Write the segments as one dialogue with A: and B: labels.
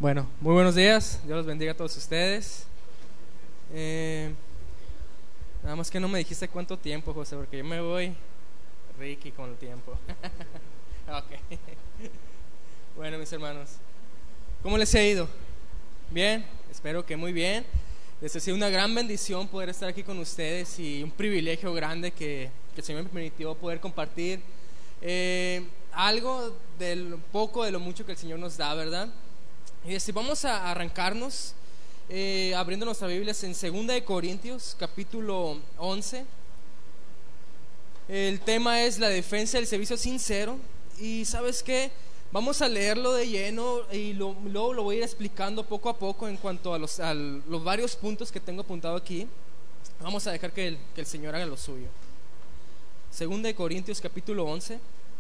A: Bueno, muy buenos días, Dios los bendiga a todos ustedes. Nada más que no me dijiste cuánto tiempo, José, porque yo me voy Ricky con el tiempo. Ok. Bueno, mis hermanos, ¿cómo les ha ido? ¿Bien? Espero que muy bien. Les ha sido una gran bendición poder estar aquí con ustedes y un privilegio grande que el Señor me permitió poder compartir algo del poco de lo mucho que el Señor nos da, ¿verdad? Y vamos a arrancarnos abriendo nuestras Biblias en 2 de Corintios, capítulo 11. El tema es la defensa del servicio sincero. Y ¿sabes qué? Vamos a leerlo de lleno y luego lo voy a ir explicando poco a poco en cuanto a los varios puntos que tengo apuntado aquí. Vamos a dejar que el Señor haga lo suyo. 2 de Corintios, capítulo 11.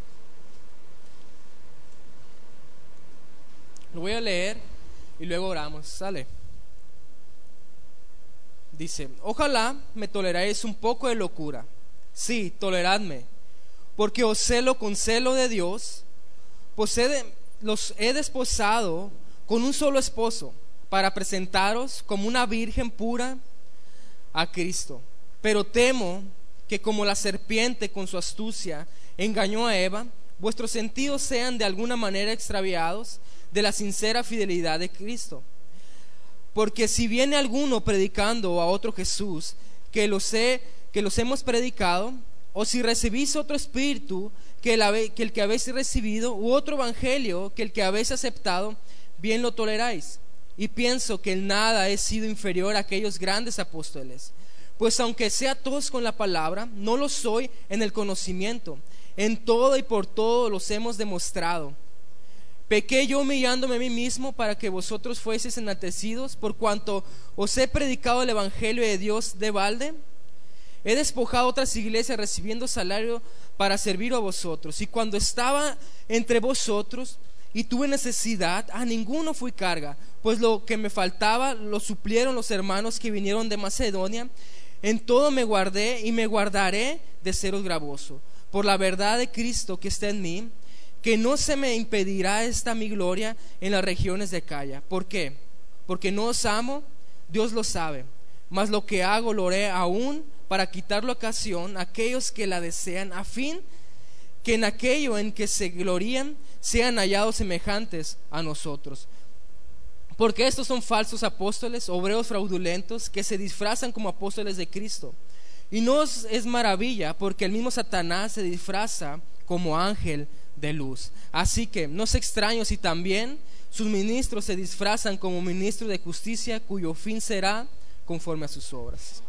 A: Lo voy a leer y luego oramos. Sale. Dice: ojalá me toleráis un poco de locura. Sí, toleradme, porque os celo con celo de Dios, pues los he desposado con un solo esposo, para presentaros como una virgen pura a Cristo. Pero temo que, como la serpiente con su astucia engañó a Eva, vuestros sentidos sean de alguna manera extraviados de la sincera fidelidad de Cristo. Porque si viene alguno predicando a otro Jesús que los hemos predicado, o si recibís otro espíritu que el que habéis recibido, u otro evangelio que el que habéis aceptado, bien lo toleráis. Y pienso que en nada he sido inferior a aquellos grandes apóstoles, pues aunque sea tosco en la palabra, no lo soy en el conocimiento. En todo y por todo los hemos demostrado. Pequé yo humillándome a mí mismo para que vosotros fueseis enaltecidos, por cuanto os he predicado el evangelio de Dios de balde. He despojado otras iglesias recibiendo salario para servir a vosotros. Y cuando estaba entre vosotros y tuve necesidad, a ninguno fui carga, pues lo que me faltaba lo suplieron los hermanos que vinieron de Macedonia. En todo me guardé y me guardaré de seros gravoso, por la verdad de Cristo que está en mí, que no se me impedirá esta mi gloria en las regiones de Acaya. ¿Por qué? Porque no os amo, Dios lo sabe, mas lo que hago lo haré aún para quitar la ocasión a aquellos que la desean, a fin que en aquello en que se glorían sean hallados semejantes a nosotros. Porque estos son falsos apóstoles, obreros fraudulentos, que se disfrazan como apóstoles de Cristo. Y no es maravilla, porque el mismo Satanás se disfraza como ángel de luz. Así que no es extraño si también sus ministros se disfrazan como ministros de justicia, cuyo fin será conforme a sus obras.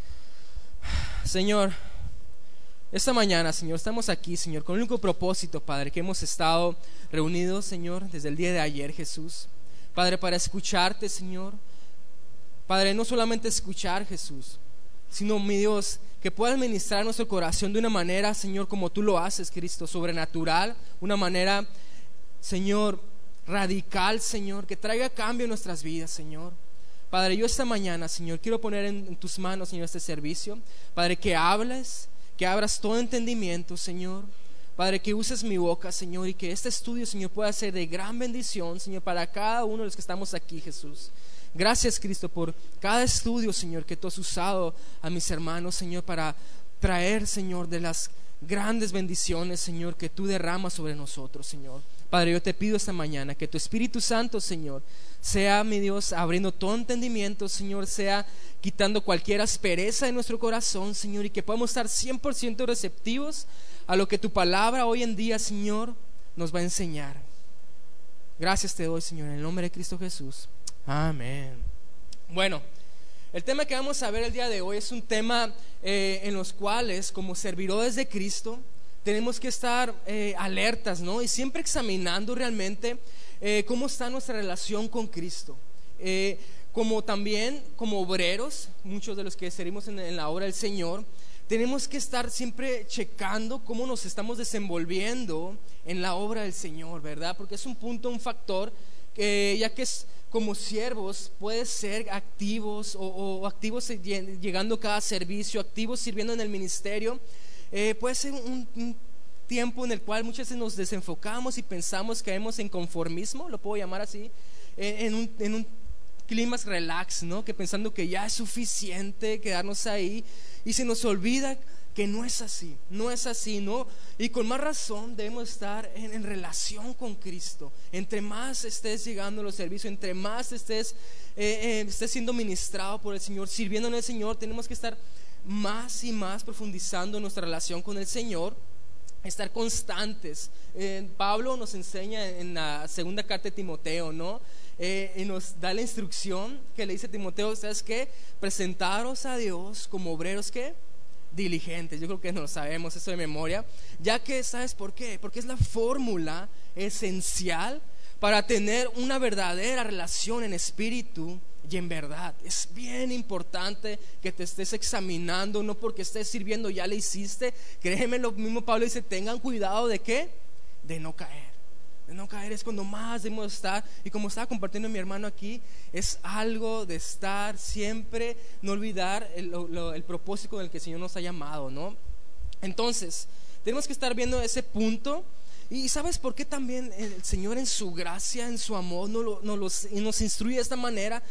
A: Señor, esta mañana, Señor, estamos aquí, Señor, con el único propósito, Padre, que hemos estado reunidos, Señor, desde el día de ayer, Jesús, Padre, para escucharte, Señor. Padre, no solamente escuchar, Jesús, sino, mi Dios, que puedas ministrar nuestro corazón de una manera, Señor, como tú lo haces, Cristo, sobrenatural, una manera, Señor, radical, Señor, que traiga cambio en nuestras vidas, Señor. Padre, yo esta mañana, Señor, quiero poner en tus manos, Señor, este servicio. Padre, que hables, que abras todo entendimiento, Señor. Padre, que uses mi boca, Señor, y que este estudio, Señor, pueda ser de gran bendición, Señor, para cada uno de los que estamos aquí, Jesús. Gracias, Cristo, por cada estudio, Señor, que tú has usado a mis hermanos, Señor, para traer, Señor, de las grandes bendiciones, Señor, que tú derramas sobre nosotros, Señor. Padre, yo te pido esta mañana que tu Espíritu Santo, Señor, sea, mi Dios, abriendo todo entendimiento, Señor, sea quitando cualquier aspereza de nuestro corazón, Señor, y que podamos estar 100% receptivos a lo que tu palabra hoy en día, Señor, nos va a enseñar. Gracias te doy, Señor, en el nombre de Cristo Jesús. Amén. Bueno, el tema que vamos a ver el día de hoy es un tema en los cuales, como servidores de Cristo, tenemos que estar alertas, ¿no? Y siempre examinando realmente cómo está nuestra relación con Cristo. Como también como obreros, muchos de los que servimos en la obra del Señor, tenemos que estar siempre checando cómo nos estamos desenvolviendo en la obra del Señor, ¿verdad? Porque es un punto, un factor, ya que es como siervos, puede ser activos o activos llegando a cada servicio, activos sirviendo en el ministerio. Puede ser un tiempo en el cual muchas veces nos desenfocamos y pensamos, caemos en conformismo, lo puedo llamar así, en un clima relax, ¿no? Que pensando que ya es suficiente quedarnos ahí, y se nos olvida que no es así, ¿no? Y con más razón debemos estar en relación con Cristo. Entre más estés llegando a los servicios, entre más estés siendo ministrado por el Señor, sirviendo en el Señor, tenemos que estar más y más profundizando en nuestra relación con el Señor, estar constantes. Pablo nos enseña en la segunda carta de Timoteo, ¿no? Y nos da la instrucción que le dice a Timoteo: ¿sabes qué? Presentaros a Dios como obreros que diligentes. Yo creo que no lo sabemos eso de memoria, ya que, ¿sabes por qué? Porque es la fórmula esencial para tener una verdadera relación en espíritu y en verdad. Es bien importante que te estés examinando, no porque estés sirviendo ya le hiciste. Créeme, lo mismo Pablo dice: tengan cuidado de ¿qué? De no caer. De no caer es cuando más debemos estar. Y como estaba compartiendo mi hermano aquí, es algo de estar siempre, no olvidar el propósito con el que el Señor nos ha llamado, ¿no? Entonces tenemos que estar viendo ese punto. Y ¿sabes por qué también el Señor en su gracia, en su amor nos instruye de esta manera?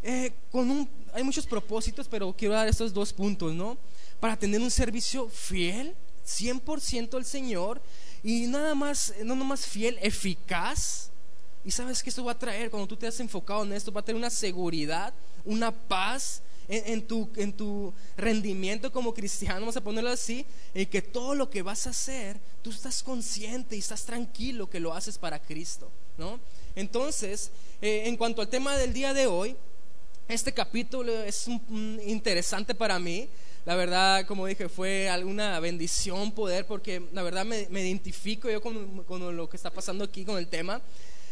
A: Hay muchos propósitos, pero quiero dar estos dos puntos, ¿no? Para tener un servicio fiel 100% al Señor, y no nomás fiel, eficaz. Y sabes que esto va a traer, cuando tú te has enfocado en esto, va a tener una seguridad, una paz en tu rendimiento como cristiano, vamos a ponerlo así, en que todo lo que vas a hacer, tú estás consciente y estás tranquilo que lo haces para Cristo, ¿no? Entonces, en cuanto al tema del día de hoy, este capítulo es interesante para mí. La verdad, como dije, fue alguna bendición poder, porque la verdad me identifico yo con lo que está pasando aquí con el tema.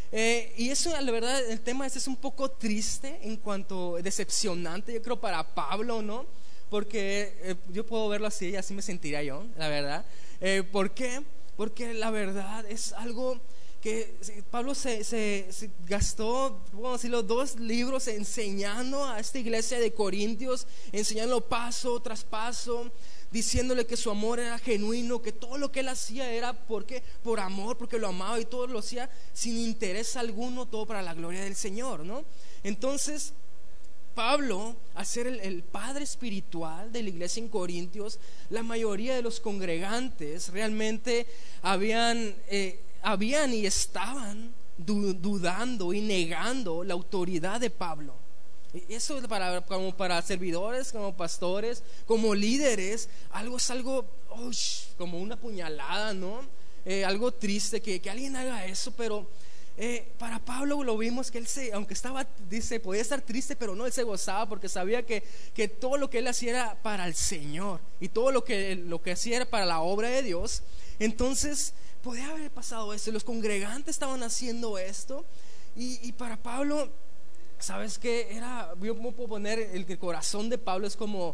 A: Y eso, la verdad, el tema este es un poco triste, en cuanto decepcionante, yo creo, para Pablo, ¿no? Porque yo puedo verlo así, y así me sentiría yo, la verdad. ¿Por qué? Porque la verdad es algo que Pablo se gastó, vamos a decirlo, 2 libros enseñando a esta iglesia de Corintios, enseñando paso tras paso, diciéndole que su amor era genuino, que todo lo que él hacía era por amor, porque lo amaba, y todo lo hacía sin interés alguno, todo para la gloria del Señor, ¿no? Entonces Pablo, al ser el padre espiritual de la iglesia en Corintios, la mayoría de los congregantes realmente habían y estaban dudando y negando la autoridad de Pablo. Eso como para servidores, como pastores, como líderes, es algo como una puñalada, ¿no? Algo triste que alguien haga eso, pero para Pablo lo vimos que él aunque podía estar triste, pero no, él se gozaba porque sabía que todo lo que él hacía era para el Señor, y todo lo que hacía era para la obra de Dios. Entonces podía haber pasado esto, los congregantes estaban haciendo esto, y para Pablo, ¿sabes qué? Yo me puedo poner el corazón de Pablo es como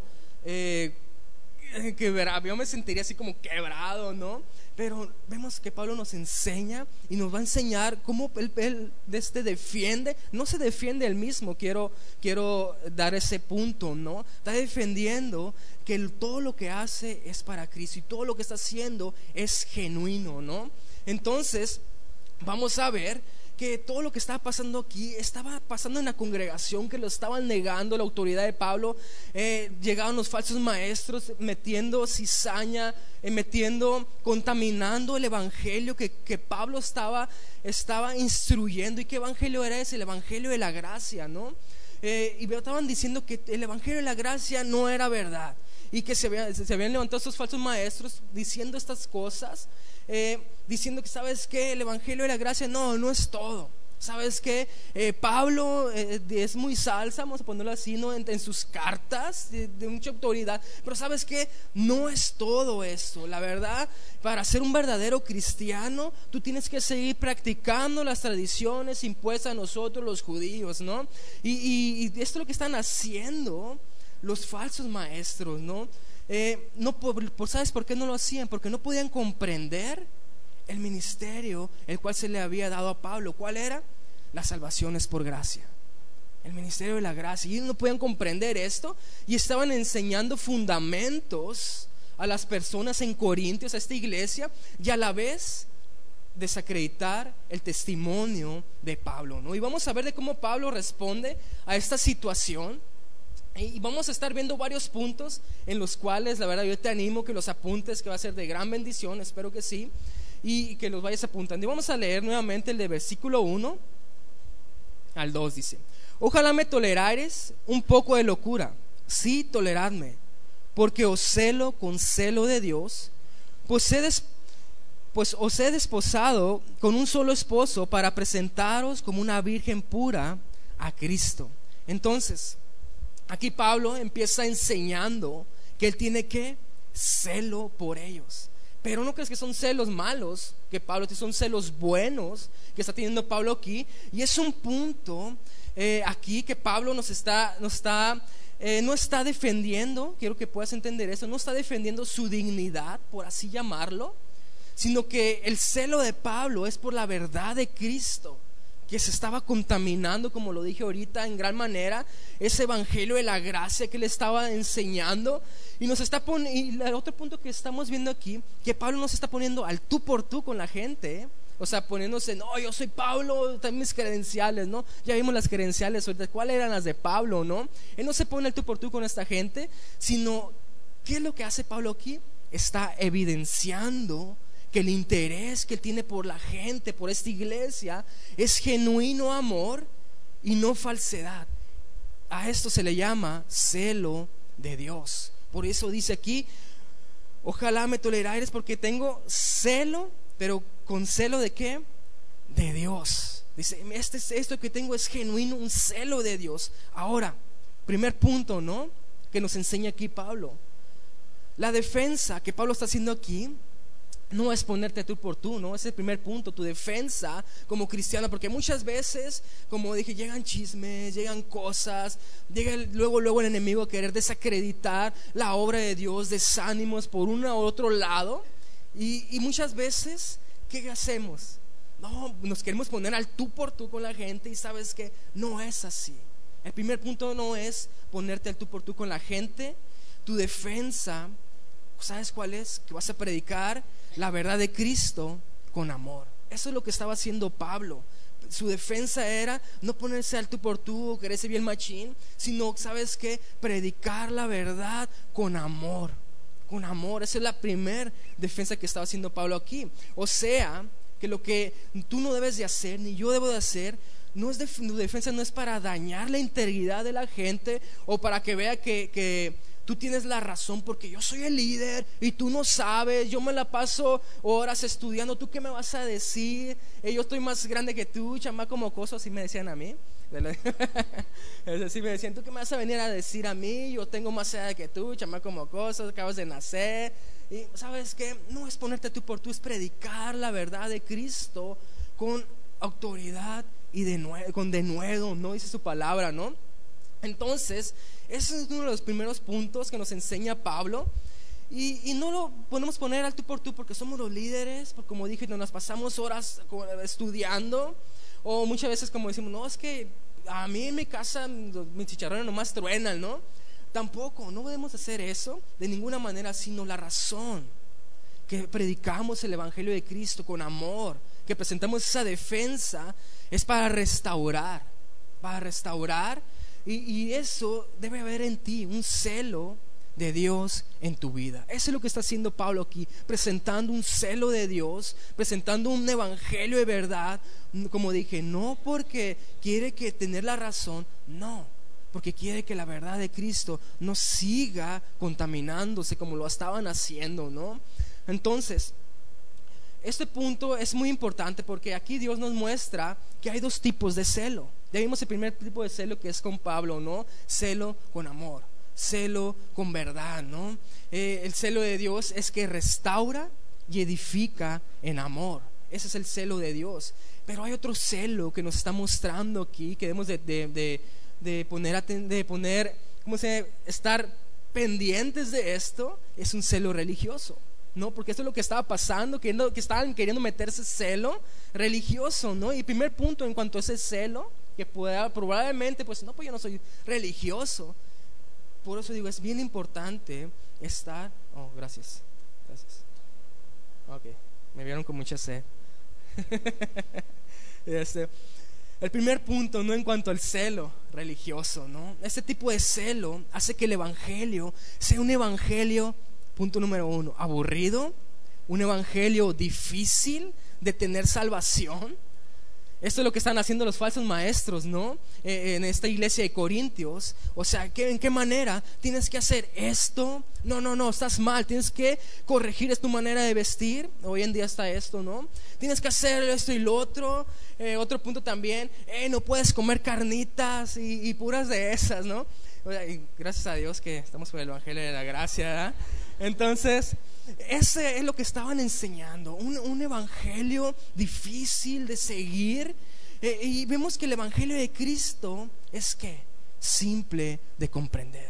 A: yo me sentiría así como quebrado, ¿no? Pero vemos que Pablo nos enseña y nos va a enseñar cómo él defiende, no se defiende él mismo, quiero dar ese punto, ¿no? Está defendiendo que todo lo que hace es para Cristo, y todo lo que está haciendo es genuino, ¿no? Entonces vamos a ver que todo lo que estaba pasando aquí estaba pasando en la congregación, que lo estaban negando la autoridad de Pablo. Llegaban los falsos maestros metiendo cizaña, contaminando el evangelio que Pablo estaba instruyendo. ¿Y qué evangelio era ese? El evangelio de la gracia, ¿no? Y estaban diciendo que el evangelio de la gracia no era verdad, y que se habían levantado estos falsos maestros diciendo estas cosas, diciendo que, ¿sabes qué? El evangelio de la gracia no es todo. ¿Sabes qué? Pablo es muy salsa, vamos a ponerlo así, ¿no? En sus cartas de mucha autoridad, pero ¿sabes qué? No es todo esto. La verdad, para ser un verdadero cristiano, tú tienes que seguir practicando las tradiciones impuestas a nosotros los judíos, ¿no? Y esto es lo que están haciendo los falsos maestros, ¿no? ¿Sabes por qué no lo hacían? Porque no podían comprender el ministerio el cual se le había dado a Pablo. ¿Cuál era? La salvación es por gracia, el ministerio de la gracia. Y ellos no podían comprender esto, y estaban enseñando fundamentos a las personas en Corintios, a esta iglesia, y a la vez desacreditar el testimonio de Pablo, ¿no? Y vamos a ver de cómo Pablo responde a esta situación. Y vamos a estar viendo varios puntos en los cuales, la verdad, yo te animo que los apuntes, que va a ser de gran bendición, espero que sí, y que los vayas apuntando. Y vamos a leer nuevamente el de versículo 1 al 2, dice: ojalá me tolerares un poco de locura, sí, toleradme, porque os celo con celo de Dios, pues os he desposado con un solo esposo para presentaros como una virgen pura a Cristo. Entonces, aquí Pablo empieza enseñando que él tiene que celo por ellos. Pero no crees que son celos malos que Pablo tiene, son celos buenos que está teniendo Pablo aquí. Y es un punto aquí que Pablo no está defendiendo, quiero que puedas entender eso, no está defendiendo su dignidad, por así llamarlo, sino que el celo de Pablo es por la verdad de Cristo, que se estaba contaminando, como lo dije ahorita, en gran manera, ese evangelio de la gracia que le estaba enseñando. Y nos está y el otro punto que estamos viendo aquí, que Pablo no se está poniendo al tú por tú con la gente, o sea, poniéndose, no, yo soy Pablo, también mis credenciales, ¿no? Ya vimos las credenciales ahorita, ¿cuáles eran las de Pablo, no? Él no se pone al tú por tú con esta gente, sino, ¿qué es lo que hace Pablo aquí? Está evidenciando que el interés que él tiene por la gente, por esta iglesia, es genuino amor y no falsedad. A esto se le llama celo de Dios. Por eso dice aquí: ojalá me tolerares, porque tengo celo, pero con celo de ¿qué? De Dios. Dice, esto que tengo es genuino, un celo de Dios. Ahora, primer punto, ¿no?, que nos enseña aquí Pablo. La defensa que Pablo está haciendo aquí no es ponerte tú por tú, ¿no? Ese es el primer punto, tu defensa como cristiano, porque muchas veces, como dije, llegan chismes, llegan cosas, llega luego el enemigo a querer desacreditar la obra de Dios, desánimos por uno u otro lado, y muchas veces, ¿qué hacemos? No, nos queremos poner al tú por tú con la gente, y sabes que no es así. El primer punto no es ponerte al tú por tú con la gente. Tu defensa, ¿sabes cuál es? Que vas a predicar la verdad de Cristo con amor. Eso es lo que estaba haciendo Pablo. Su defensa era no ponerse al tú por tú o quererse bien machín, sino, ¿sabes qué? Predicar la verdad con amor. Con amor. Esa es la primera defensa que estaba haciendo Pablo aquí. O sea, que lo que tú no debes de hacer, ni yo debo de hacer, no es tu defensa no es para dañar la integridad de la gente o para que vea que tú tienes la razón porque yo soy el líder y tú no sabes, yo me la paso horas estudiando, ¿tú qué me vas a decir? Yo estoy más grande que tú, chamaco mocoso, así me decían a mí. Así me decían, ¿tú qué me vas a venir a decir a mí? Yo tengo más edad que tú, chamaco mocoso, acabas de nacer. Y ¿sabes qué? No es ponerte tú por tú, es predicar la verdad de Cristo con autoridad y con denuedo, ¿no? Dice su palabra, ¿no? Entonces, ese es uno de los primeros puntos que nos enseña Pablo. Y no lo podemos poner al tú por tú porque somos los líderes, porque como dije, nos pasamos horas estudiando. O muchas veces como decimos, no, es que a mí en mi casa mis chicharrones nomás truenan, ¿no? Tampoco, no podemos hacer eso de ninguna manera, sino la razón que predicamos el evangelio de Cristo con amor, que presentamos esa defensa, es para restaurar. Y eso debe haber en ti un celo de Dios en tu vida. Eso es lo que está haciendo Pablo aquí, presentando un celo de Dios, presentando un evangelio de verdad. Como dije, no porque quiere que tener la razón, no, porque quiere que la verdad de Cristo no siga contaminándose como lo estaban haciendo, ¿no? Entonces, este punto es muy importante porque aquí Dios nos muestra que hay dos tipos de celo. Ya vimos el primer tipo de celo, que es con Pablo, ¿no? Celo con amor, celo con verdad, ¿no? El celo de Dios es que restaura y edifica en amor. Ese es el celo de Dios. Pero hay otro celo que nos está mostrando aquí, que debemos de poner, ¿cómo se dice? Estar pendientes de esto. Es un celo religioso, ¿no? Porque esto es lo que estaba pasando, que estaban queriendo meterse celo religioso, ¿no? Y primer punto en cuanto a ese celo, que probablemente, pues no, pues yo no soy religioso. por eso digo, es bien importante estar. Oh, gracias. Ok, me vieron con mucha sed. El primer punto, ¿no? En cuanto al celo religioso, ¿no? Este tipo de celo hace que el evangelio sea un evangelio, punto número 1, aburrido, un evangelio difícil de tener salvación. Esto es lo que están haciendo los falsos maestros, ¿no? En esta iglesia de Corintios. O sea, ¿en qué manera tienes que hacer esto? No, estás mal. Tienes que corregir es tu manera de vestir. Hoy en día está esto, ¿no? Tienes que hacer esto y lo otro. Otro punto también, no puedes comer carnitas y puras de esas, ¿no? O sea, y gracias a Dios que estamos por el evangelio de la gracia, ¿verdad? Entonces, ese es lo que estaban enseñando, un evangelio difícil de seguir. Y vemos que el evangelio de Cristo es que simple de comprender,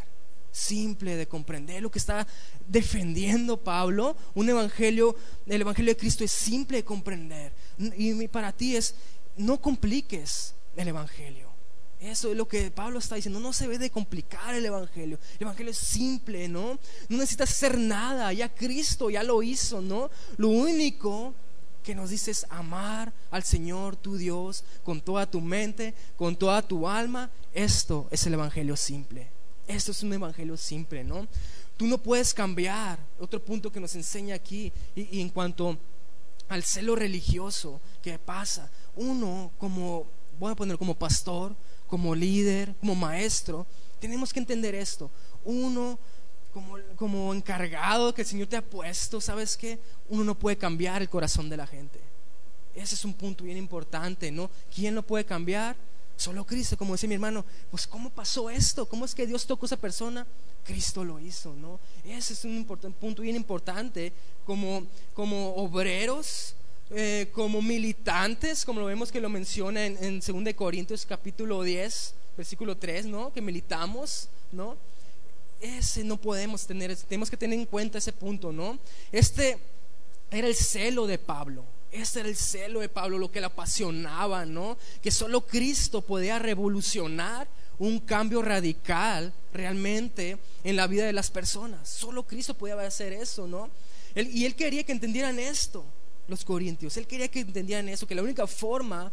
A: lo que está defendiendo Pablo. El evangelio de Cristo es simple de comprender, y para ti es: no compliques el evangelio. Eso es lo que Pablo está diciendo. No se debe de complicar el evangelio. El evangelio es simple, ¿no? No necesitas hacer nada. Ya Cristo ya lo hizo, ¿no? Lo único que nos dice es amar al Señor tu Dios con toda tu mente, con toda tu alma. Esto es el evangelio simple. Esto es un evangelio simple, ¿no? Tú no puedes cambiar. Otro punto que nos enseña aquí, y en cuanto al celo religioso que pasa, uno voy a poner como pastor, como líder, como maestro, tenemos que entender esto. Uno como encargado que el Señor te ha puesto, ¿sabes qué? Uno no puede cambiar el corazón de la gente. Ese es un punto bien importante, ¿no? ¿Quién lo puede cambiar? Solo Cristo. Como decía mi hermano, pues ¿cómo pasó esto? ¿Cómo es que Dios tocó a esa persona? Cristo lo hizo, ¿no? Ese es un punto bien importante. Como obreros, como militantes, como lo vemos que lo menciona en 2 Corintios capítulo 10 versículo 3, ¿no? Que militamos, ¿no? Ese no podemos tener, tenemos que tener en cuenta ese punto, ¿no? Este era el celo de Pablo. Este era el celo de Pablo, lo que le apasionaba, ¿no? Que solo Cristo podía revolucionar un cambio radical realmente en la vida de las personas. Solo Cristo podía hacer eso, ¿no? Y él quería que entendieran esto, los corintios. Él quería que entendieran eso, que la única forma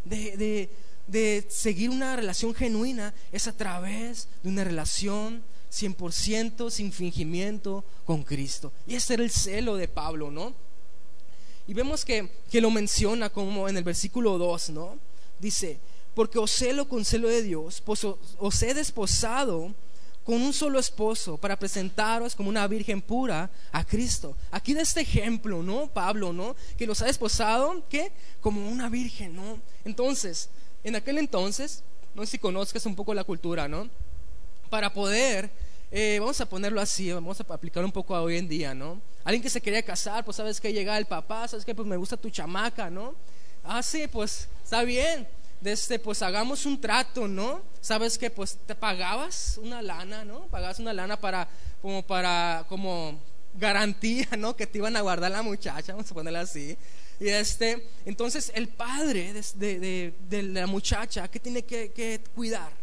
A: de seguir una relación genuina es a través de una relación 100% sin fingimiento con Cristo. Y ese era el celo de Pablo, ¿no? Y vemos que lo menciona como en el versículo 2, ¿no? Dice: porque os celo con celo de Dios, pues os he desposado con un solo esposo para presentaros como una virgen pura a Cristo. Aquí da este ejemplo, ¿no? Pablo, ¿no? Que los ha desposado, ¿qué? Como una virgen, ¿no? Entonces, en aquel entonces, no sé si conozcas un poco la cultura, ¿no? Para poder, vamos a ponerlo así, vamos a aplicar un poco a hoy en día, ¿no? Alguien que se quería casar, pues sabes que llega el papá, sabes que pues me gusta tu chamaca, ¿no? Ah, sí, pues está bien. Pues hagamos un trato, ¿no? Sabes que pues te pagabas una lana, ¿no? Pagabas una lana como garantía, ¿no? Que te iban a guardar la muchacha, vamos a ponerla así. Y entonces el padre de la muchacha, ¿qué tiene que cuidar?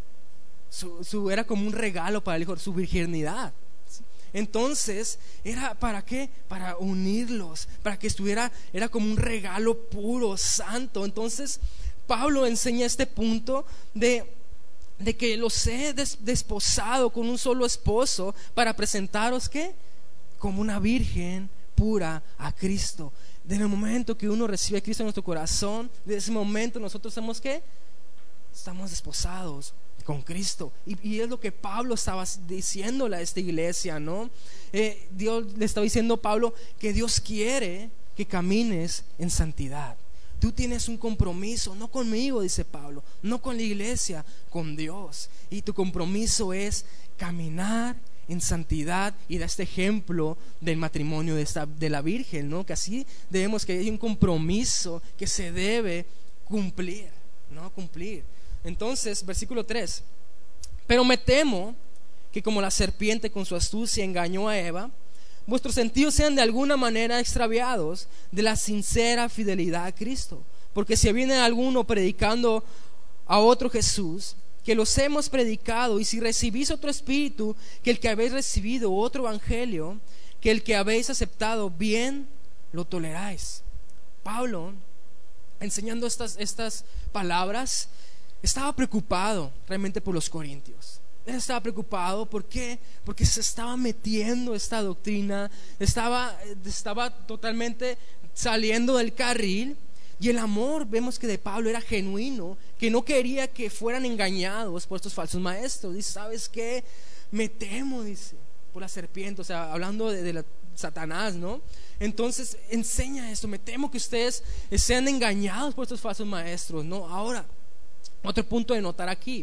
A: Era como un regalo para el hijo, su virginidad. Entonces, ¿era para qué? Para unirlos, para que era como un regalo puro, santo. Entonces Pablo enseña este punto de que los he desposado con un solo esposo para presentaros, ¿qué? Como una virgen pura a Cristo. Desde el momento que uno recibe a Cristo en nuestro corazón, desde ese momento nosotros somos, ¿qué? Estamos desposados con Cristo. Y es lo que Pablo estaba diciéndole a esta iglesia, ¿no? Dios le estaba diciendo a Pablo que Dios quiere que camines en santidad. Tú tienes un compromiso, no conmigo, dice Pablo, no con la iglesia, con Dios. Y tu compromiso es caminar en santidad. Y da este ejemplo del matrimonio de la Virgen, ¿no? Que así debemos, que hay un compromiso que se debe cumplir, ¿no? Cumplir. Entonces, versículo 3: pero me temo que como la serpiente con su astucia engañó a Eva, vuestros sentidos sean de alguna manera extraviados de la sincera fidelidad a Cristo. Porque si viene alguno predicando a otro Jesús que los hemos predicado, y si recibís otro espíritu que el que habéis recibido, otro evangelio que el que habéis aceptado, bien lo toleráis. Pablo, enseñando estas palabras, estaba preocupado realmente por los corintios. Él estaba preocupado, ¿por qué? Porque se estaba metiendo esta doctrina, estaba totalmente saliendo del carril. Y el amor, vemos que de Pablo era genuino, que no quería que fueran engañados por estos falsos maestros. Dice, ¿sabes qué? Me temo, dice, por la serpiente, o sea, hablando de Satanás, ¿no? Entonces enseña esto, me temo que ustedes sean engañados por estos falsos maestros, ¿no? Ahora, otro punto de notar aquí,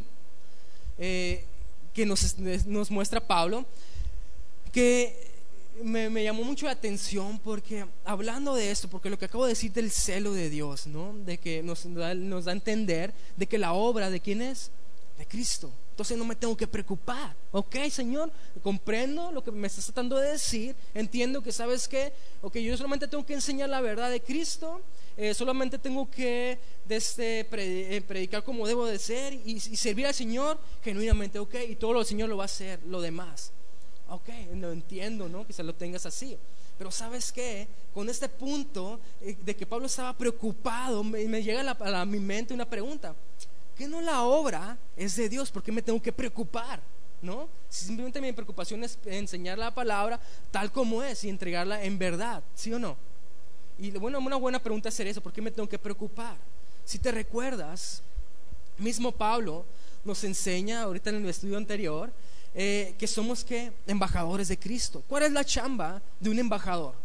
A: que nos muestra Pablo, que me llamó mucho la atención, porque hablando de esto, porque lo que acabo de decir del celo de Dios, ¿no? De que nos da a entender de que la obra de quién es, de Cristo. Entonces no me tengo que preocupar. Ok, Señor, comprendo lo que me estás tratando de decir, entiendo que sabes que, ok, yo solamente tengo que enseñar la verdad de Cristo, solamente tengo que predicar como debo de ser y servir al Señor genuinamente, ok, y todo lo el Señor lo va a hacer, lo demás. Ok, lo entiendo, ¿no? Que se lo tengas así. Pero ¿sabes qué? Con este punto de que Pablo estaba preocupado, me llega a mi mente una pregunta: ¿qué no la obra es de Dios? ¿Por qué me tengo que preocupar? ¿No? Si simplemente mi preocupación es enseñar la palabra tal como es y entregarla en verdad, ¿sí o no? Y bueno, una buena pregunta es hacer eso: ¿por qué me tengo que preocupar? Si te recuerdas, mismo Pablo nos enseña ahorita en el estudio anterior, que somos embajadores de Cristo. ¿Cuál es la chamba de un embajador?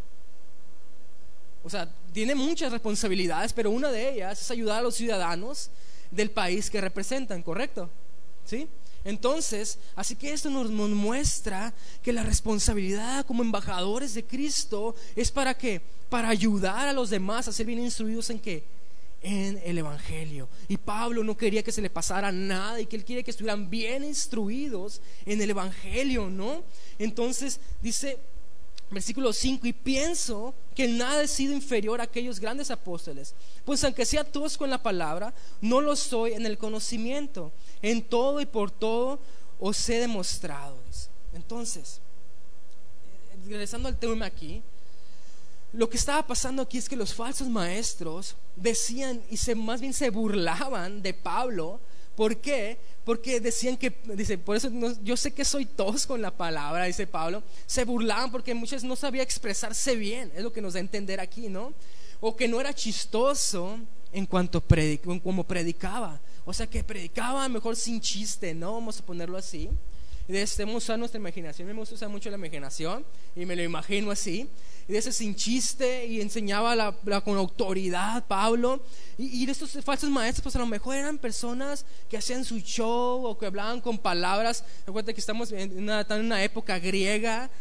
A: O sea, tiene muchas responsabilidades, pero una de ellas es ayudar a los ciudadanos del país que representan, ¿correcto? ¿Sí? Entonces, así que esto nos muestra que la responsabilidad como embajadores de Cristo es ¿para qué? Para ayudar a los demás a ser bien instruidos en ¿qué? En el evangelio. Y Pablo no quería que se le pasara nada, y que él quiere que estuvieran bien instruidos en el evangelio, ¿no? Entonces dice versículo 5: y pienso que nada he sido inferior a aquellos grandes apóstoles, pues aunque sea tosco en la palabra, no lo soy en el conocimiento. En todo y por todo os he demostrado. Entonces, regresando al tema aquí, lo que estaba pasando aquí es que los falsos maestros decían más bien se burlaban de Pablo. ¿Por qué? Porque decían dice, por eso yo sé que soy tosco en la palabra, dice Pablo. Se burlaban porque muchos no sabía expresarse bien, es lo que nos da a entender aquí, ¿no? O que no era chistoso en cuanto como predicaba. O sea, que predicaba mejor sin chiste, ¿no? Vamos a ponerlo así. Debemos usar nuestra imaginación. Me gusta usar mucho la imaginación y me lo imagino así. Y de ese sin chiste, y enseñaba con autoridad Pablo. Y estos falsos maestros, pues a lo mejor eran personas que hacían su show o que hablaban con palabras. Recuerda que estamos en una época griega,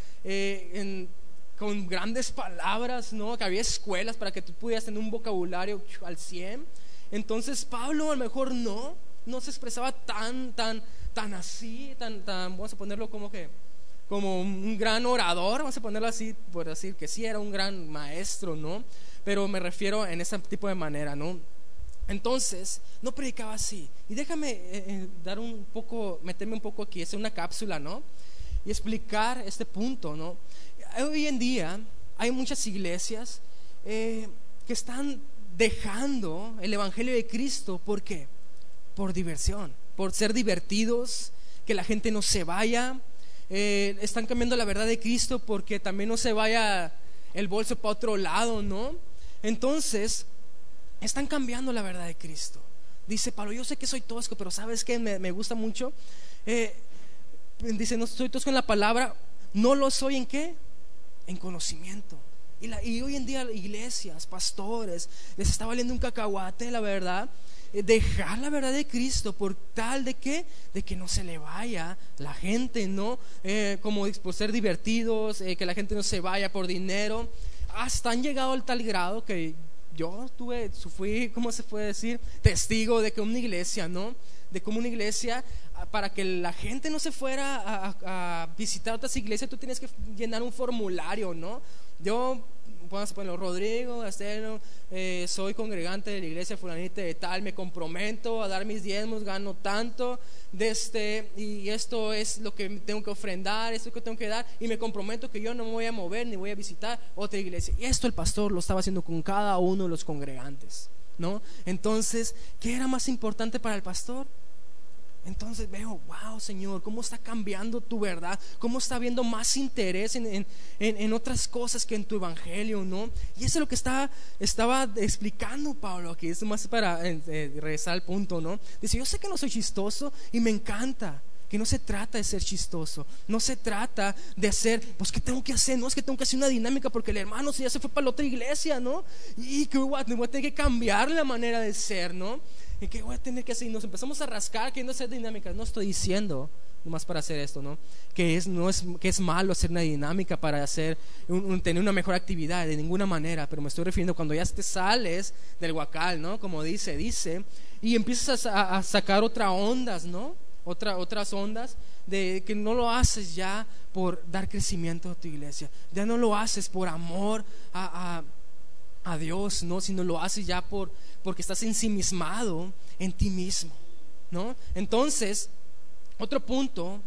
A: con grandes palabras, ¿no? Que había escuelas para que tú pudieras tener un vocabulario al 100. Entonces Pablo a lo mejor no se expresaba tan así, tan vamos a ponerlo como un gran orador, vamos a ponerlo así, por decir que sí era un gran maestro, ¿no? Pero me refiero en ese tipo de manera, ¿no? Entonces no predicaba así. Y déjame meterme un poco aquí, hacer una cápsula, ¿no? Y explicar este punto, ¿no? Hoy en día hay muchas iglesias que están dejando el evangelio de Cristo. ¿Por qué? Por diversión, por ser divertidos, que la gente no se vaya. Están cambiando la verdad de Cristo porque también no se vaya el bolso para otro lado, ¿no? Entonces están cambiando la verdad de Cristo. Dice Pablo: yo sé que soy tosco, pero ¿sabes qué? Me gusta mucho. Dice: no soy tosco en la palabra, no lo soy en ¿qué? En conocimiento. Y hoy en día iglesias, pastores, les está valiendo un cacahuate la verdad, dejar la verdad de Cristo por tal de que no se le vaya la gente, ¿no? Como por ser divertidos, que la gente no se vaya por dinero. Hasta han llegado al tal grado que yo fui, ¿cómo se puede decir? Testigo de que una iglesia, ¿no? De cómo una iglesia, para que la gente no se fuera a visitar otras iglesias, tú tienes que llenar un formulario, ¿no? Yo vamos a ponerlo, Rodrigo Castelo, soy congregante de la iglesia fulanita de tal, me comprometo a dar mis diezmos, gano tanto y esto es lo que tengo que ofrendar, esto que tengo que dar, y me comprometo que yo no me voy a mover ni voy a visitar otra iglesia. Y esto el pastor lo estaba haciendo con cada uno de los congregantes, ¿no? Entonces, ¿qué era más importante para el pastor? Entonces veo, wow, Señor, cómo está cambiando tu verdad, cómo está habiendo más interés en otras cosas que en tu evangelio, ¿no? Y eso es lo que estaba explicando Pablo aquí. Esto más para regresar al punto, ¿no? Dice, yo sé que no soy chistoso y me encanta. Que no se trata de ser chistoso, no se trata de hacer, pues ¿qué tengo que hacer? No, es que tengo que hacer una dinámica porque el hermano ya se fue para la otra iglesia, ¿no? Y que voy a tener que cambiar la manera de ser, ¿no? ¿Y qué voy a tener que hacer? Y nos empezamos a rascar queriendo hacer dinámicas. No estoy diciendo, nomás para hacer esto, ¿no? Que es malo hacer una dinámica para tener una mejor actividad, de ninguna manera. Pero me estoy refiriendo cuando ya te sales del huacal, ¿no? Como dice, y empiezas a sacar otras ondas, ¿no? Otras ondas de que no lo haces ya por dar crecimiento a tu iglesia, ya no lo haces por amor a Dios, ¿no? Sino lo haces ya porque estás ensimismado en ti mismo, ¿no? Entonces, otro punto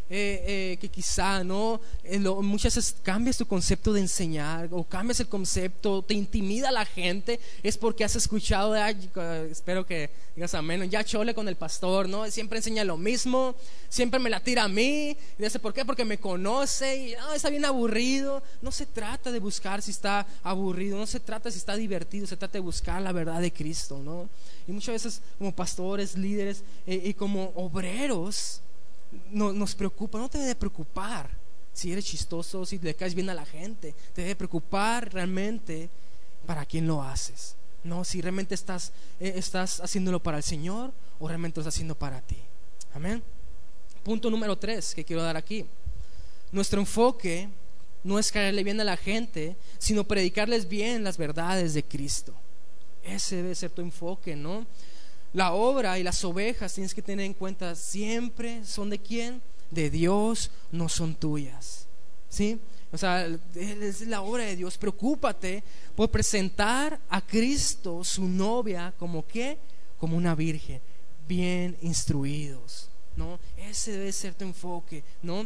A: que quizá, ¿no? Muchas veces cambias tu concepto de enseñar o cambias el concepto, te intimida a la gente, es porque has escuchado espero que digas amén, ya chole con el pastor, ¿no? Siempre enseña lo mismo, siempre me la tira a mí, y dice, ¿por qué? Porque me conoce y está bien aburrido. No se trata de buscar si está aburrido, no se trata si está divertido, se trata de buscar la verdad de Cristo, ¿no? Y muchas veces como pastores, líderes y como obreros nos preocupa. No te debe preocupar si eres chistoso, si le caes bien a la gente. Te debe preocupar realmente para quién lo haces, no si realmente estás haciéndolo para el Señor o realmente lo estás haciendo para ti. Amén. Punto número 3 que quiero dar aquí: nuestro enfoque no es caerle bien a la gente, sino predicarles bien las verdades de Cristo. Ese debe ser tu enfoque, ¿no? La obra y las ovejas, tienes que tener en cuenta, siempre son ¿de quién? De Dios, no son tuyas, ¿sí? O sea, es la obra de Dios. Preocúpate por presentar a Cristo, su novia, como ¿qué? Como una virgen, bien instruidos, ¿no? Ese debe ser tu enfoque, ¿no?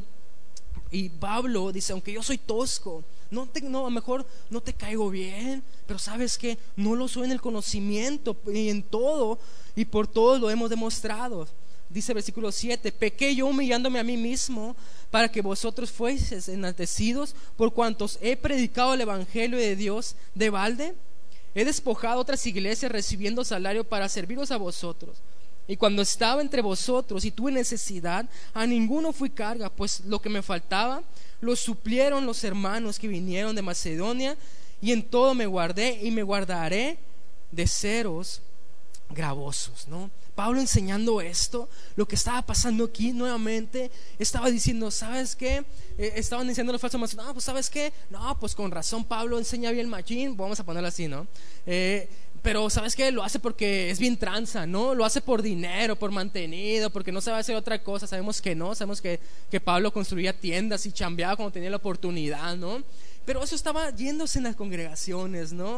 A: Y Pablo dice, aunque yo soy tosco, a lo mejor no te caigo bien, pero sabes que no lo soy en el conocimiento, y en todo y por todo lo hemos demostrado. Dice versículo 7: pequé yo humillándome a mí mismo para que vosotros fueseis enaltecidos, por cuantos he predicado el evangelio de Dios de balde. He despojado otras iglesias recibiendo salario para serviros a vosotros. Y cuando estaba entre vosotros y tuve necesidad, a ninguno fui carga, pues lo que me faltaba lo suplieron los hermanos que vinieron de Macedonia, y en todo me guardé y me guardaré de seros gravosos, ¿no? Pablo enseñando esto, lo que estaba pasando aquí nuevamente, estaba diciendo, ¿sabes qué? Estaban diciendo los falsos maestros, no, pues ¿sabes qué? No, pues con razón Pablo enseña bien machín, vamos a ponerlo así, ¿no? Pero ¿sabes qué? Lo hace porque es bien tranza, ¿no? Lo hace por dinero, por mantenido, porque no sabe hacer otra cosa. Sabemos que no, sabemos que Pablo construía tiendas y chambeaba cuando tenía la oportunidad, ¿no? Pero eso estaba yéndose en las congregaciones, ¿no?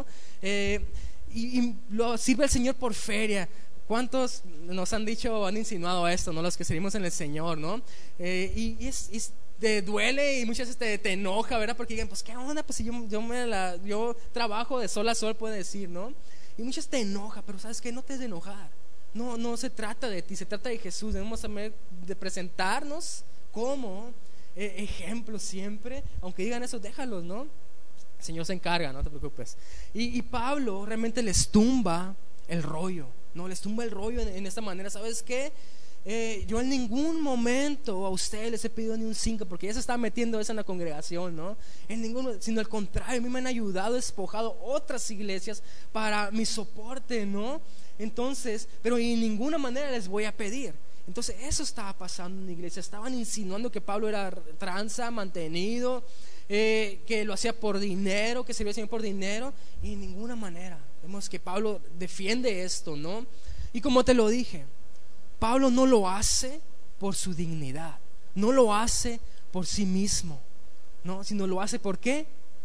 A: Y lo sirve el Señor por feria. ¿Cuántos nos han dicho, han insinuado esto, ¿no? Los que servimos en el Señor, ¿no? Y te duele y muchas veces te enoja, ¿verdad? Porque digan, pues qué onda, pues si yo trabajo de sol a sol, puede decir, ¿no? Y muchas te enoja, pero ¿sabes qué? No te has de enojar. No se trata de ti, se trata de Jesús. Debemos de presentarnos como ejemplos siempre. Aunque digan eso, déjalos, ¿no? El Señor se encarga, no te preocupes. Y Pablo realmente les tumba el rollo, ¿no? Les tumba el rollo en esta manera. ¿Sabes qué? Yo en ningún momento a ustedes les he pedido ni un 5, porque ya se está metiendo eso en la congregación, ¿no? Sino al contrario, a mí me han ayudado, despojado otras iglesias para mi soporte, ¿no? Entonces, pero en ninguna manera les voy a pedir. Entonces eso estaba pasando en la iglesia. Estaban insinuando que Pablo era tranza, mantenido, que lo hacía por dinero, que servía al Señor por dinero, y en ninguna manera. Vemos que Pablo defiende esto, ¿no? Y como te lo dije, Pablo no lo hace por su dignidad, no lo hace por sí mismo, ¿no? Sino lo hace ¿por qué?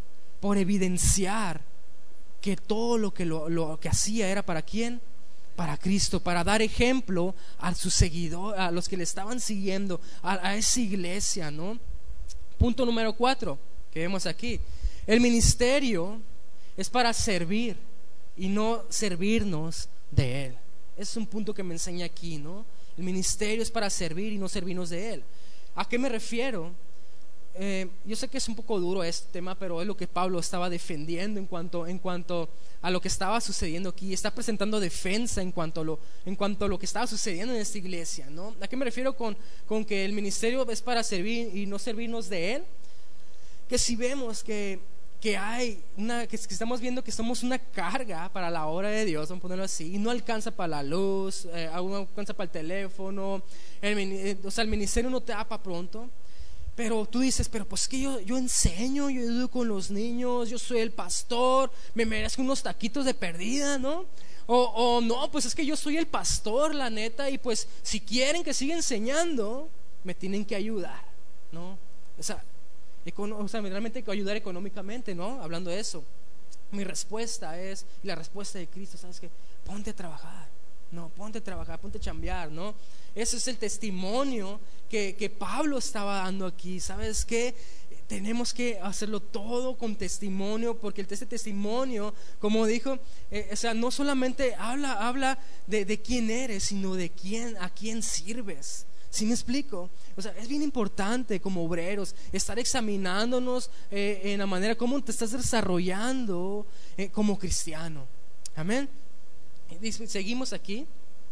A: por evidenciar que todo lo que hacía era ¿para quién? Para Cristo, para dar ejemplo a sus seguidores, a los que le estaban siguiendo, a esa iglesia, ¿no? Punto número 4 que vemos aquí: el ministerio es para servir y no servirnos de Él. Ese es un punto que me enseña aquí, ¿no? El ministerio es para servir y no servirnos de Él. ¿A qué me refiero? Yo sé que es un poco duro este tema, pero es lo que Pablo estaba defendiendo en cuanto a lo que estaba sucediendo aquí. Está presentando defensa en cuanto a lo que estaba sucediendo en esta iglesia, ¿no? ¿A qué me refiero con que el ministerio es para servir y no servirnos de Él? Que si vemos que estamos viendo que somos una carga para la obra de Dios, vamos a ponerlo así, y no alcanza para la luz, no alcanza para el teléfono, o sea, el ministerio no te da para pronto. Pero tú dices, pero pues que yo enseño, yo ayudo con los niños, yo soy el pastor, me merezco unos taquitos de perdida, ¿no? O no, pues es que yo soy el pastor, la neta, y pues si quieren que siga enseñando, me tienen que ayudar, ¿no? O sea, realmente hay que ayudar económicamente, ¿no? Hablando de eso, mi respuesta es, y la respuesta de Cristo, ¿sabes qué? Ponte a trabajar, no, ponte a trabajar, ponte a chambear, ¿no? Ese es el testimonio que Pablo estaba dando aquí. ¿Sabes qué? Tenemos que hacerlo todo con testimonio, porque este testimonio, como dijo, o sea, no solamente habla de quién eres, sino de a quién sirves. ¿Sí me explico? O sea, es bien importante como obreros estar examinándonos en la manera como te estás desarrollando como cristiano. Amén. Seguimos aquí.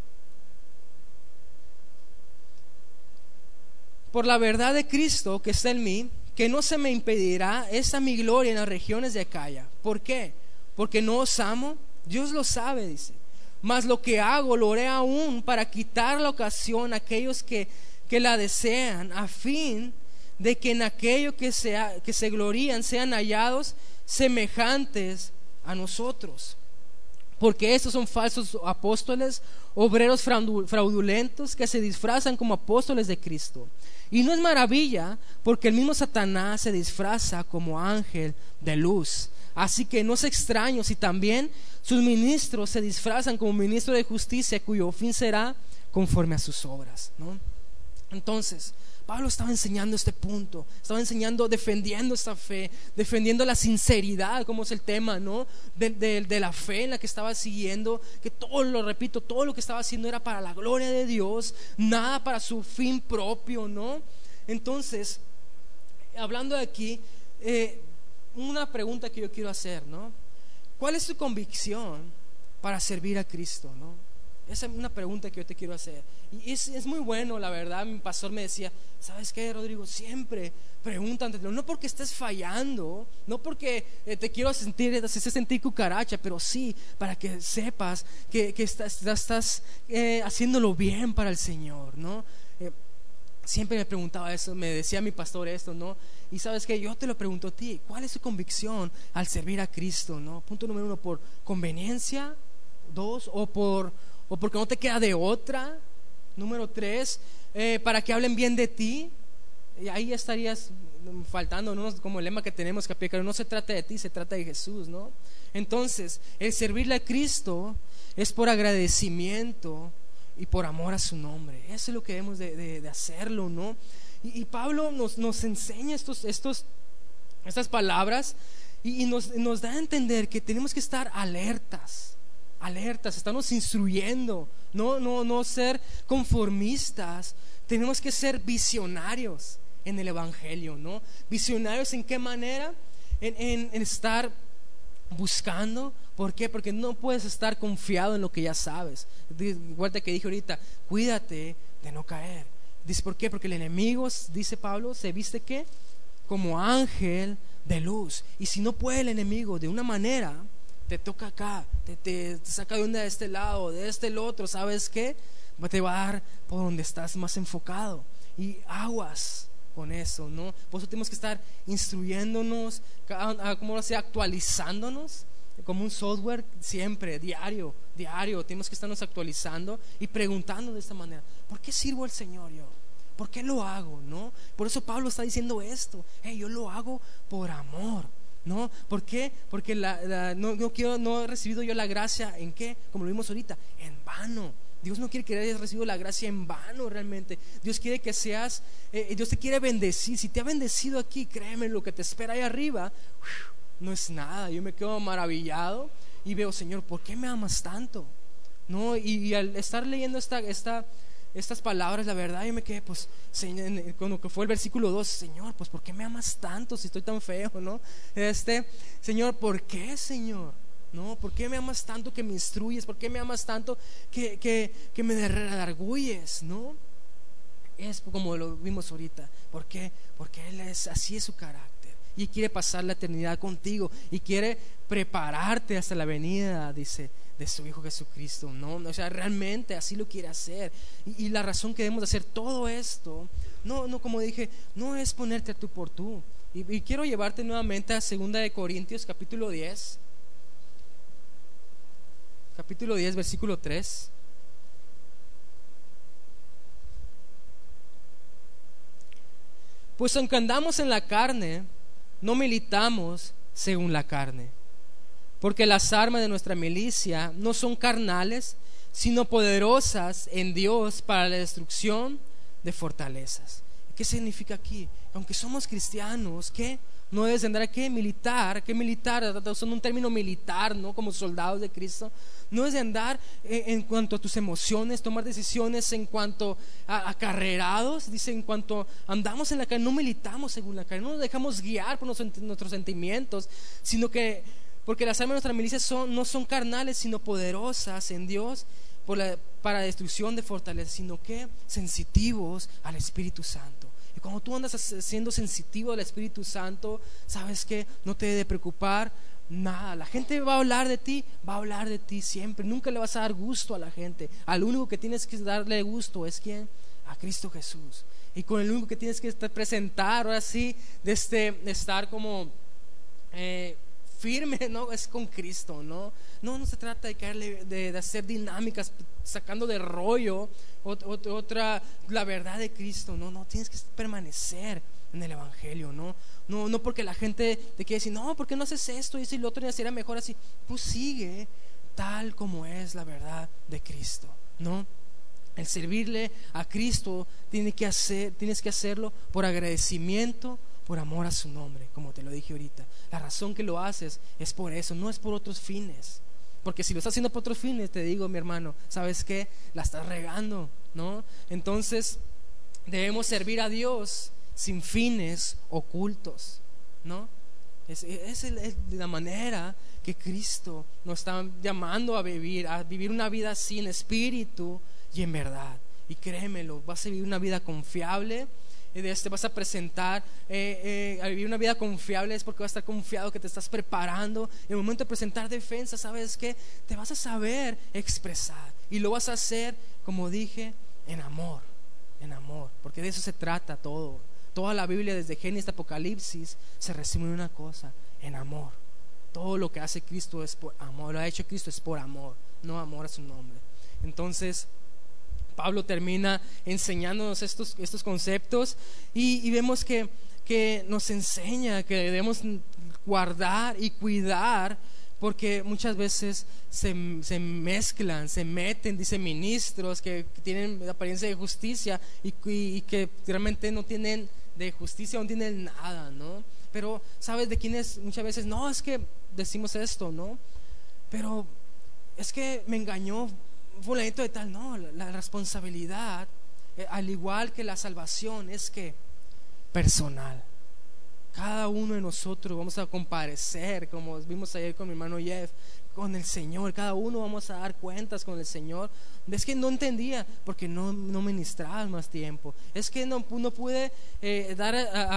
A: Por la verdad de Cristo que está en mí, que no se me impedirá esta mi gloria en las regiones de Acaya. ¿Por qué? Porque no os amo. Dios lo sabe, dice. Mas lo que hago lo haré aún para quitar la ocasión a aquellos que la desean, a fin de que en aquello que se glorían sean hallados semejantes a nosotros. Porque estos son falsos apóstoles, obreros fraudulentos que se disfrazan como apóstoles de Cristo. Y no es maravilla, porque el mismo Satanás se disfraza como ángel de luz. Así que no es extraño si también sus ministros se disfrazan como ministros de justicia, cuyo fin será conforme a sus obras, ¿no? Entonces Pablo estaba enseñando este punto, estaba enseñando, defendiendo esta fe, defendiendo la sinceridad, como es el tema, ¿no? De la fe en la que estaba siguiendo, que todo lo que estaba haciendo era para la gloria de Dios, nada para su fin propio, ¿no? Entonces, hablando de aquí, una pregunta que yo quiero hacer, ¿no? ¿Cuál es tu convicción para servir a Cristo, ¿no? Esa es una pregunta que yo te quiero hacer. Y es muy bueno, la verdad. Mi pastor me decía, ¿sabes qué, Rodrigo? Siempre pregúntate, no porque estés fallando, no porque te quiero sentir cucaracha, pero sí para que sepas que estás haciéndolo bien para el Señor, ¿no? Siempre me preguntaba eso, me decía mi pastor esto, ¿no? Y sabes que yo te lo pregunto a ti, ¿cuál es tu convicción al servir a Cristo, ¿no? Punto número 1, por conveniencia. 2, o porque no te queda de otra. Número 3, para que hablen bien de ti. Y ahí estarías faltando, ¿no? Como el lema que tenemos que aplicar, no se trata de ti, se trata de Jesús, ¿no? Entonces, el servirle a Cristo es por agradecimiento y por amor a su nombre. Eso es lo que debemos de hacerlo, ¿no? Y Pablo nos enseña estas palabras y nos da a entender que tenemos que estar alertas, estarnos instruyendo, no ser conformistas. Tenemos que ser visionarios en el evangelio, ¿no? Visionarios en qué manera, en estar buscando. ¿Por qué? Porque no puedes estar confiado en lo que ya sabes. Igual que dije ahorita, cuídate de no caer. Dice, ¿por qué? Porque el enemigo, dice Pablo, se viste ¿qué? Como ángel de luz. Y si no puede el enemigo de una manera, te toca acá, te saca de este lado, de el otro. ¿Sabes qué? Te va a dar por donde estás más enfocado. Y aguas con eso, ¿no? Por eso tenemos que estar instruyéndonos, como sea, actualizándonos como un software siempre, diario. Tenemos que estarnos actualizando y preguntando de esta manera, ¿por qué sirvo al Señor yo? ¿Por qué lo hago? ¿No? Por eso Pablo está diciendo esto, yo lo hago por amor. No, ¿por qué? Porque no he recibido yo la gracia. ¿En qué? Como lo vimos ahorita, en vano. Dios no quiere que hayas recibido la gracia en vano realmente. Dios quiere que seas, Dios te quiere bendecir. Si te ha bendecido aquí, créeme, lo que te espera ahí arriba no es nada. Yo me quedo maravillado y veo, Señor, ¿por qué me amas tanto? No, y al estar leyendo estas palabras, la verdad, yo me quedé, pues, Señor, cuando que fue el versículo 2, Señor, pues, ¿por qué me amas tanto si estoy tan feo, no? Señor, ¿por qué, Señor? No, ¿por qué me amas tanto que me instruyes? ¿Por qué me amas tanto que me redarguyes? ¿No? Es como lo vimos ahorita. ¿Por qué? Porque así es su carácter y quiere pasar la eternidad contigo y quiere prepararte hasta la venida, dice, de su Hijo Jesucristo. No, o sea, realmente así lo quiere hacer. Y la razón que debemos de hacer todo esto, no, como dije, no es ponerte a tú por tú. Y quiero llevarte nuevamente a 2 de Corintios capítulo 10. Capítulo 10, versículo 3. Pues aunque andamos en la carne, no militamos según la carne, porque las armas de nuestra milicia no son carnales, sino poderosas en Dios para la destrucción de fortalezas. ¿Qué significa aquí? Aunque somos cristianos, ¿qué? No debes de andar aquí militar, son un término militar, ¿no? Como soldados de Cristo. No debes de andar en cuanto a tus emociones, tomar decisiones en cuanto a carrerados. Dice, en cuanto andamos en la carne, no militamos según la carne, no nos dejamos guiar por nuestros sentimientos, sino que, porque las armas de nuestra milicia no son carnales, sino poderosas en Dios para destrucción de fortalezas, sino que sensitivos al Espíritu Santo. Y cuando tú andas siendo sensitivo al Espíritu Santo, sabes que no te debe preocupar nada. La gente va a hablar de ti siempre. Nunca le vas a dar gusto a la gente. Al único que tienes que darle gusto es ¿quién? A Cristo Jesús. Y con el único que tienes que presentar, ahora sí, de estar como firme, ¿no? Es con Cristo, ¿no? No se trata de caerle, de hacer dinámicas sacando de rollo la verdad de Cristo. No, tienes que permanecer en el Evangelio, no porque la gente te quiere decir, no, ¿por qué no haces esto? Y si lo otro ya sería mejor así. Pues sigue tal como es la verdad de Cristo, ¿no? El servirle a Cristo tienes que hacerlo por agradecimiento, por amor a su nombre, como te lo dije ahorita. La razón que lo haces es por eso, no es por otros fines. Porque si lo estás haciendo por otros fines, te digo, mi hermano, ¿sabes qué? La estás regando, ¿no? Entonces debemos servir a Dios sin fines ocultos, ¿no? Es la manera que Cristo nos está llamando a vivir una vida así en espíritu y en verdad. Y créemelo, vas a vivir una vida confiable. Vas a presentar a vivir una vida confiable, es porque vas a estar confiado que te estás preparando. En el momento de presentar defensa, ¿sabes qué? Te vas a saber expresar y lo vas a hacer, como dije, en amor, porque de eso se trata todo. Toda la Biblia, desde Génesis hasta Apocalipsis, se resume en una cosa: en amor. Todo lo que hace Cristo es por amor, lo ha hecho Cristo es por amor, no amor a su nombre. Entonces Pablo termina enseñándonos estos conceptos y vemos que nos enseña que debemos guardar y cuidar, porque muchas veces se mezclan, se meten, dice, ministros que tienen apariencia de justicia y que realmente no tienen de justicia, no tienen nada, ¿no? Pero ¿sabes de quiénes muchas veces? No, es que decimos esto, ¿no? Pero es que me engañó fulanito de tal. No, la responsabilidad, al igual que la salvación, es que personal. Cada uno de nosotros vamos a comparecer, como vimos ayer con mi hermano Jeff, con el Señor. Cada uno vamos a dar cuentas con el Señor. Es que no entendía porque no ministrabas más tiempo. Es que no pude dar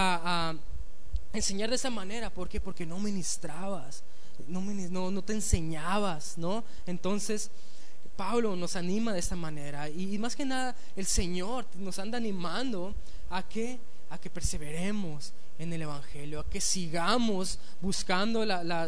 A: a enseñar de esa manera. ¿Por qué? Porque no ministrabas, no te enseñabas, ¿no? Entonces Pablo nos anima de esta manera, y más que nada el Señor nos anda animando a que perseveremos en el Evangelio, a que sigamos buscando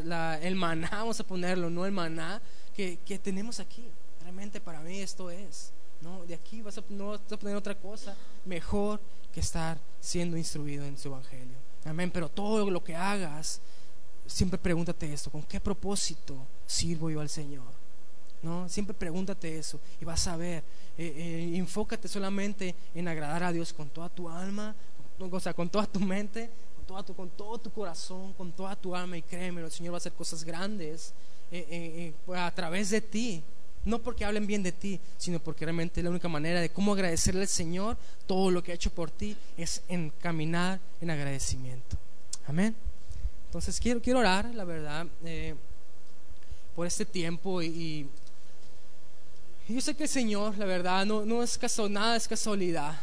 A: el maná, vamos a ponerlo, no el maná que tenemos aquí. Realmente para mí esto es, ¿no? De aquí no vas a poner otra cosa mejor que estar siendo instruido en su Evangelio. Amén. Pero todo lo que hagas, siempre pregúntate esto: ¿con qué propósito sirvo yo al Señor? ¿No? Siempre pregúntate eso y vas a ver. Enfócate solamente en agradar a Dios con toda tu alma, o sea, con toda tu mente, con todo tu corazón, con toda tu alma, y créeme, el Señor va a hacer cosas grandes a través de ti. No porque hablen bien de ti, sino porque realmente la única manera de cómo agradecerle al Señor todo lo que ha hecho por ti es en caminar en agradecimiento. Amén. Entonces quiero orar, la verdad, por este tiempo, y yo sé que el Señor, la verdad, no es nada es casualidad.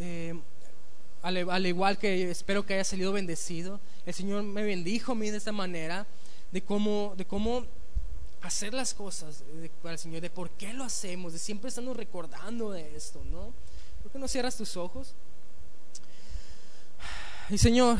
A: Al igual que espero que haya salido bendecido, el Señor me bendijo a mí de esta manera, de cómo hacer las cosas para el Señor, de por qué lo hacemos, de siempre estamos recordando de esto, ¿no? ¿Por qué no cierras tus ojos? Y Señor,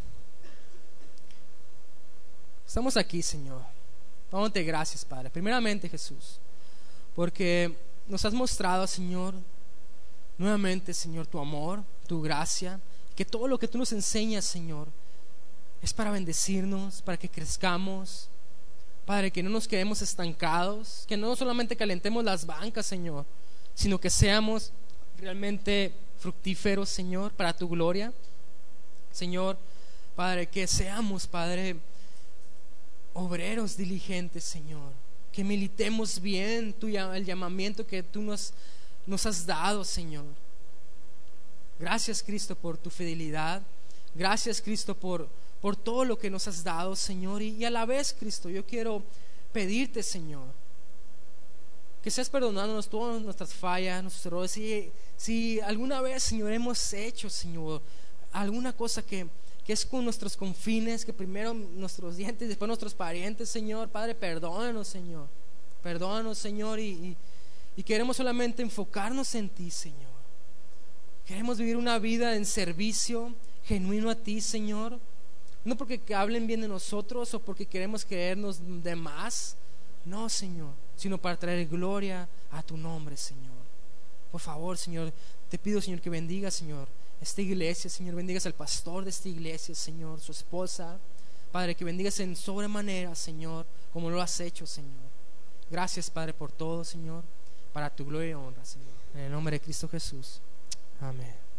A: estamos aquí, Señor, dándote gracias, Padre, primeramente, Jesús, porque nos has mostrado, Señor, nuevamente, Señor, tu amor, tu gracia, que todo lo que tú nos enseñas, Señor, es para bendecirnos, para que crezcamos, Padre, que no nos quedemos estancados, que no solamente calentemos las bancas, Señor, sino que seamos realmente fructíferos, Señor, para tu gloria. Señor, Padre, que seamos, Padre, obreros diligentes, Señor, que militemos bien el llamamiento que tú nos has dado, Señor. Gracias, Cristo, por tu fidelidad. Gracias, Cristo, por todo lo que nos has dado, Señor. Y a la vez, Cristo, yo quiero pedirte, Señor, que seas perdonándonos todas nuestras fallas, nuestros errores. Si alguna vez, Señor, hemos hecho, Señor, alguna cosa que es con nuestros confines, que primero nuestros dientes, después nuestros parientes, Señor, Padre, perdónanos, Señor. Perdónanos, Señor, y queremos solamente enfocarnos en ti, Señor. Queremos vivir una vida en servicio genuino a ti, Señor. No porque hablen bien de nosotros o porque queremos creernos de más, no, Señor, sino para traer gloria a tu nombre, Señor. Por favor, Señor, te pido, Señor, que bendigas, Señor, esta iglesia, Señor. Bendigas al pastor de esta iglesia, Señor, su esposa, Padre, que bendigas en sobremanera, Señor, como lo has hecho, Señor. Gracias, Padre, por todo, Señor, para tu gloria y honra, Señor. En el nombre de Cristo Jesús. Amén.